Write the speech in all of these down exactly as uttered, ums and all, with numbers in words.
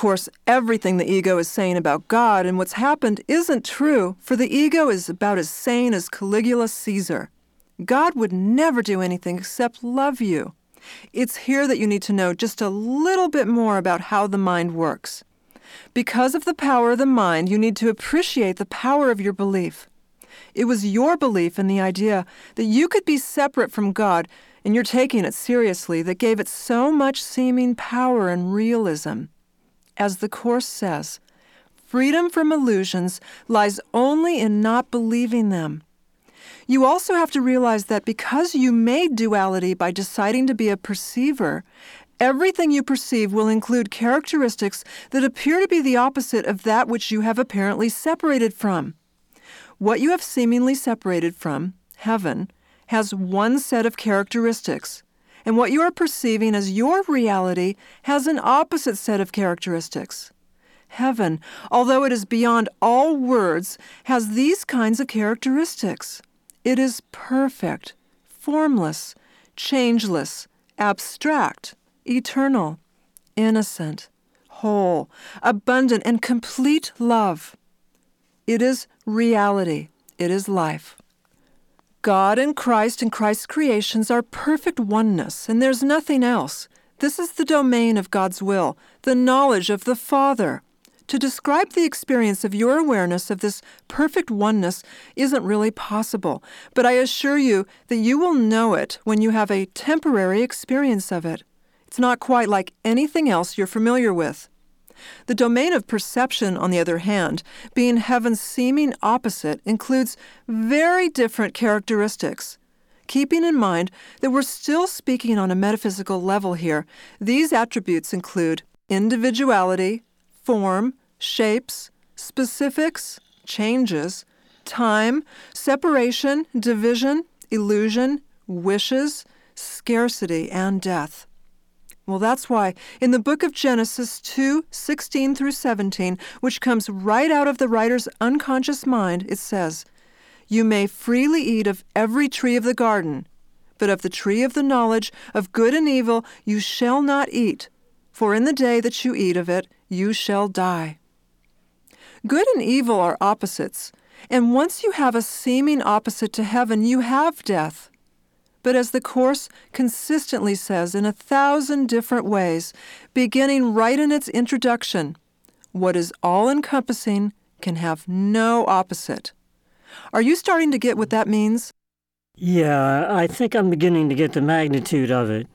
course, everything the ego is saying about God and what's happened isn't true, for the ego is about as sane as Caligula Caesar. God would never do anything except love you. It's here that you need to know just a little bit more about how the mind works. Because of the power of the mind, you need to appreciate the power of your belief. It was your belief in the idea that you could be separate from God, and you're taking it seriously, that gave it so much seeming power and realism. As the Course says, freedom from illusions lies only in not believing them. You also have to realize that because you made duality by deciding to be a perceiver, everything you perceive will include characteristics that appear to be the opposite of that which you have apparently separated from. What you have seemingly separated from, heaven, has one set of characteristics, and what you are perceiving as your reality has an opposite set of characteristics. Heaven, although it is beyond all words, has these kinds of characteristics. It is perfect, formless, changeless, abstract, eternal, innocent, whole, abundant, and complete love. It is reality. It is life. God and Christ and Christ's creations are perfect oneness, and there's nothing else. This is the domain of God's will, the knowledge of the Father. To describe the experience of your awareness of this perfect oneness isn't really possible, but I assure you that you will know it when you have a temporary experience of it. It's not quite like anything else you're familiar with. The domain of perception, on the other hand, being heaven's seeming opposite, includes very different characteristics. Keeping in mind that we're still speaking on a metaphysical level here, these attributes include individuality, form, shapes, specifics, changes, time, separation, division, illusion, wishes, scarcity, and death. Well, that's why in the book of Genesis two, sixteen through seventeen, which comes right out of the writer's unconscious mind, it says, "You may freely eat of every tree of the garden, but of the tree of the knowledge of good and evil you shall not eat, for in the day that you eat of it you shall die." Good and evil are opposites, and once you have a seeming opposite to heaven, you have death. But as the Course consistently says in a thousand different ways, beginning right in its introduction, what is all-encompassing can have no opposite. Are you starting to get what that means? Yeah, I think I'm beginning to get the magnitude of it.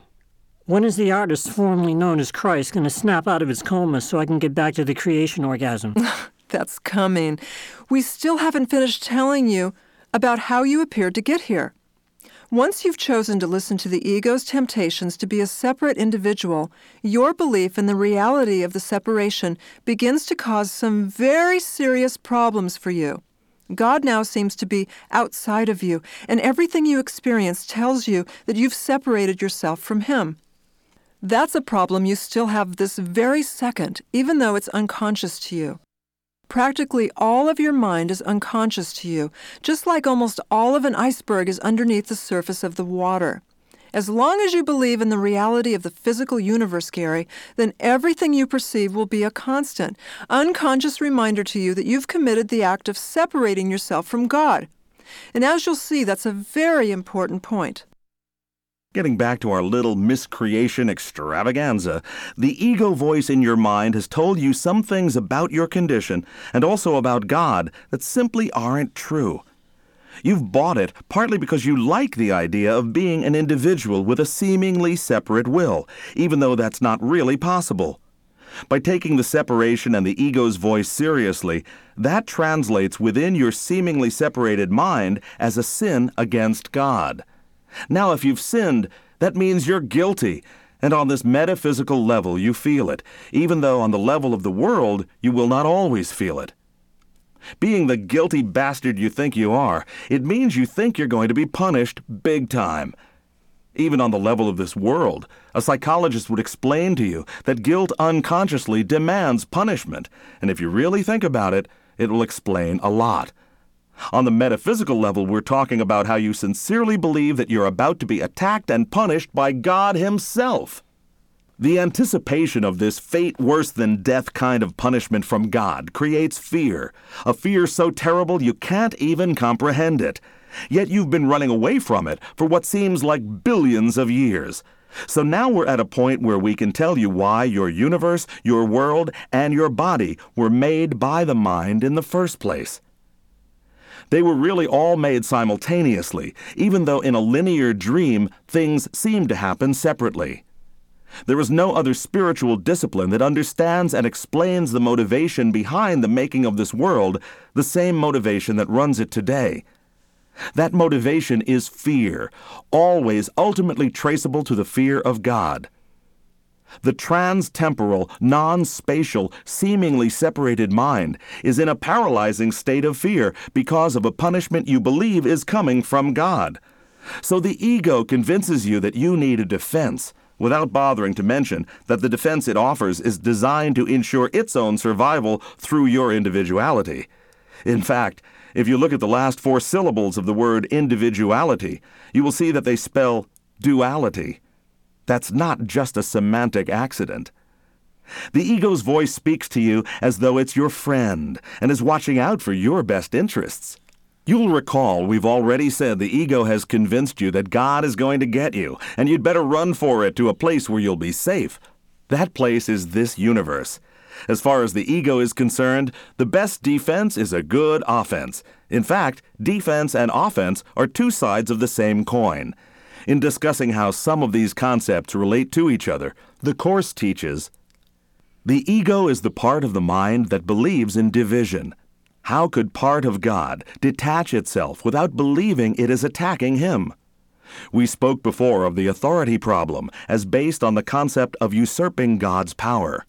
When is the artist formerly known as Christ going to snap out of his coma so I can get back to the creation orgasm? That's coming. We still haven't finished telling you about how you appeared to get here. Once you've chosen to listen to the ego's temptations to be a separate individual, your belief in the reality of the separation begins to cause some very serious problems for you. God now seems to be outside of you, and everything you experience tells you that you've separated yourself from Him. That's a problem you still have this very second, even though it's unconscious to you. Practically all of your mind is unconscious to you, just like almost all of an iceberg is underneath the surface of the water. As long as you believe in the reality of the physical universe, Gary, then everything you perceive will be a constant, unconscious reminder to you that you've committed the act of separating yourself from God. And as you'll see, that's a very important point. Getting back to our little miscreation extravaganza, the ego voice in your mind has told you some things about your condition and also about God that simply aren't true. You've bought it partly because you like the idea of being an individual with a seemingly separate will, even though that's not really possible. By taking the separation and the ego's voice seriously, that translates within your seemingly separated mind as a sin against God. Now, if you've sinned, that means you're guilty, and on this metaphysical level you feel it, even though on the level of the world you will not always feel it. Being the guilty bastard you think you are, it means you think you're going to be punished big time. Even on the level of this world, a psychologist would explain to you that guilt unconsciously demands punishment, and if you really think about it, it will explain a lot. On the metaphysical level, we're talking about how you sincerely believe that you're about to be attacked and punished by God Himself. The anticipation of this fate-worse-than-death kind of punishment from God creates fear, a fear so terrible you can't even comprehend it. Yet you've been running away from it for what seems like billions of years. So now we're at a point where we can tell you why your universe, your world, and your body were made by the mind in the first place. They were really all made simultaneously, even though in a linear dream things seem to happen separately. There is no other spiritual discipline that understands and explains the motivation behind the making of this world, the same motivation that runs it today. That motivation is fear, always ultimately traceable to the fear of God. The trans-temporal, non-spatial, seemingly separated mind is in a paralyzing state of fear because of a punishment you believe is coming from God. So the ego convinces you that you need a defense, without bothering to mention that the defense it offers is designed to ensure its own survival through your individuality. In fact, if you look at the last four syllables of the word individuality, you will see that they spell duality. That's not just a semantic accident. The ego's voice speaks to you as though it's your friend and is watching out for your best interests. You'll recall we've already said the ego has convinced you that God is going to get you, and you'd better run for it to a place where you'll be safe. That place is this universe. As far as the ego is concerned, the best defense is a good offense. In fact, defense and offense are two sides of the same coin. In discussing how some of these concepts relate to each other, the Course teaches, the ego is the part of the mind that believes in division. How could part of God detach itself without believing it is attacking him? We spoke before of the authority problem as based on the concept of usurping God's power.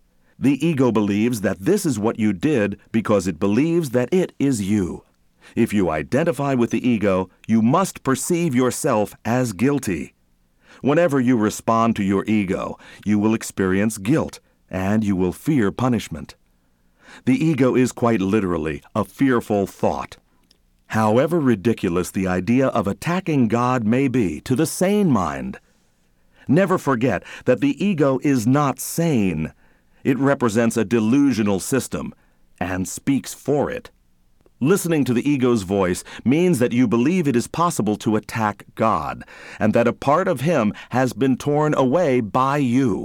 The ego believes that this is what you did because it believes that it is you. If you identify with the ego, you must perceive yourself as guilty. Whenever you respond to your ego, you will experience guilt, and you will fear punishment. The ego is quite literally a fearful thought. However ridiculous the idea of attacking God may be to the sane mind, never forget that the ego is not sane. It represents a delusional system and speaks for it. Listening to the ego's voice means that you believe it is possible to attack God, and that a part of him has been torn away by you.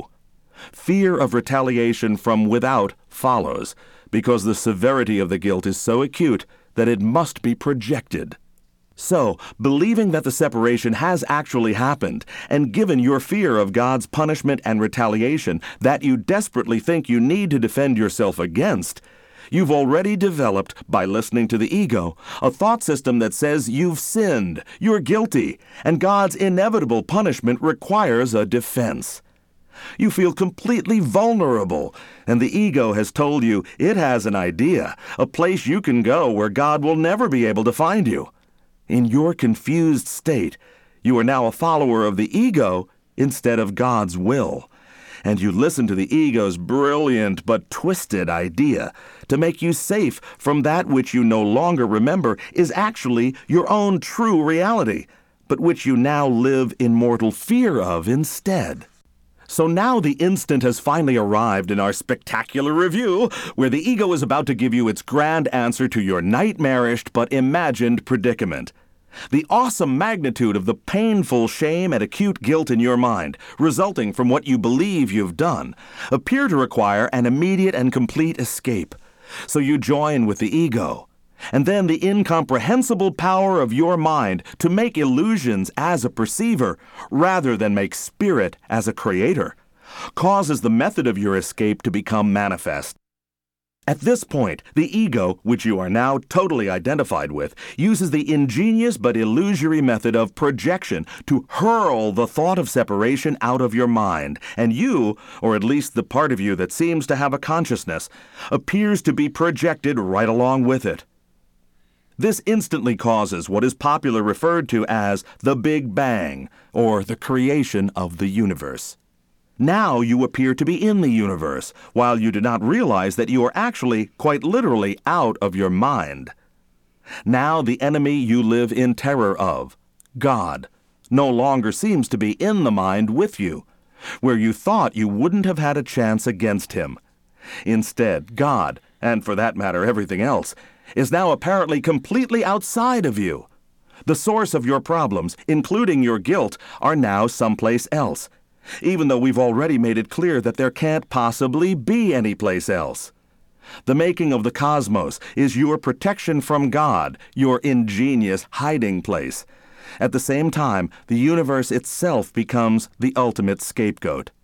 Fear of retaliation from without follows, because the severity of the guilt is so acute that it must be projected. So, believing that the separation has actually happened, and given your fear of God's punishment and retaliation that you desperately think you need to defend yourself against, you've already developed, by listening to the ego, a thought system that says you've sinned, you're guilty, and God's inevitable punishment requires a defense. You feel completely vulnerable, and the ego has told you it has an idea, a place you can go where God will never be able to find you. In your confused state, you are now a follower of the ego instead of God's will, and you listen to the ego's brilliant but twisted idea to make you safe from that which you no longer remember is actually your own true reality, but which you now live in mortal fear of instead. So now the instant has finally arrived in our spectacular review, where the ego is about to give you its grand answer to your nightmarish but imagined predicament. The awesome magnitude of the painful shame and acute guilt in your mind, resulting from what you believe you've done, appear to require an immediate and complete escape. So you join with the ego. And then the incomprehensible power of your mind to make illusions as a perceiver, rather than make spirit as a creator, causes the method of your escape to become manifest. At this point, the ego, which you are now totally identified with, uses the ingenious but illusory method of projection to hurl the thought of separation out of your mind, and you, or at least the part of you that seems to have a consciousness, appears to be projected right along with it. This instantly causes what is popularly referred to as the Big Bang, or the creation of the universe. Now you appear to be in the universe, while you do not realize that you are actually, quite literally, out of your mind. Now the enemy you live in terror of, God, no longer seems to be in the mind with you. where you thought you wouldn't have had a chance against him. Instead, God, and for that matter everything else, is now apparently completely outside of you. The source of your problems, including your guilt, are now someplace else, even though we've already made it clear that there can't possibly be any place else. The making of the cosmos is your protection from God, your ingenious hiding place. At the same time, the universe itself becomes the ultimate scapegoat.